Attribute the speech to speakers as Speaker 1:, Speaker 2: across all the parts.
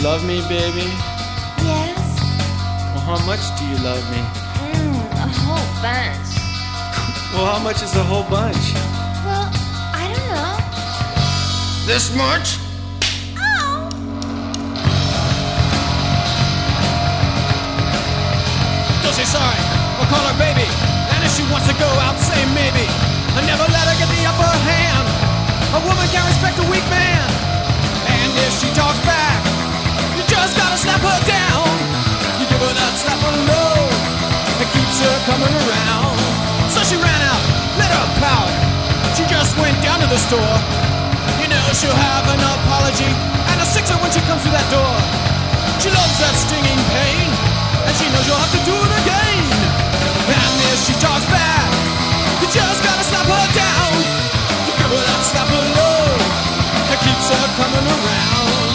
Speaker 1: love me, baby?
Speaker 2: Yes?
Speaker 1: Well, how much do you love me?
Speaker 2: A whole bunch.
Speaker 1: Well, how much is a whole bunch?
Speaker 2: Well, I don't know.
Speaker 1: This much?
Speaker 2: Oh!
Speaker 3: Don't say sorry, or call her baby. And if she wants to go out, say maybe. I never let her get the upper hand. A woman can't respect a weak man. And if she talks back, you just gotta slap her down. You give her that slap below, it keeps her coming around. So she ran out, let her pout. She just went down to the store. You know she'll have an apology and a sixer when she comes through that door. She loves that stinging pain, and she knows you'll have to do it again. And if she talks back, you just gotta slap her down. You give her that slap below, that keeps her coming around.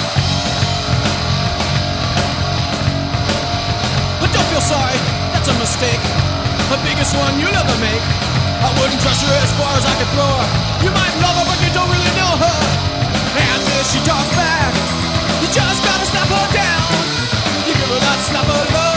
Speaker 3: But don't feel sorry, that's a mistake, the biggest one you'll ever make. I wouldn't trust her as far as I could throw her. You might love her, but you don't really know her. And if she talks back, you just gotta slap her down. You give her that slap below,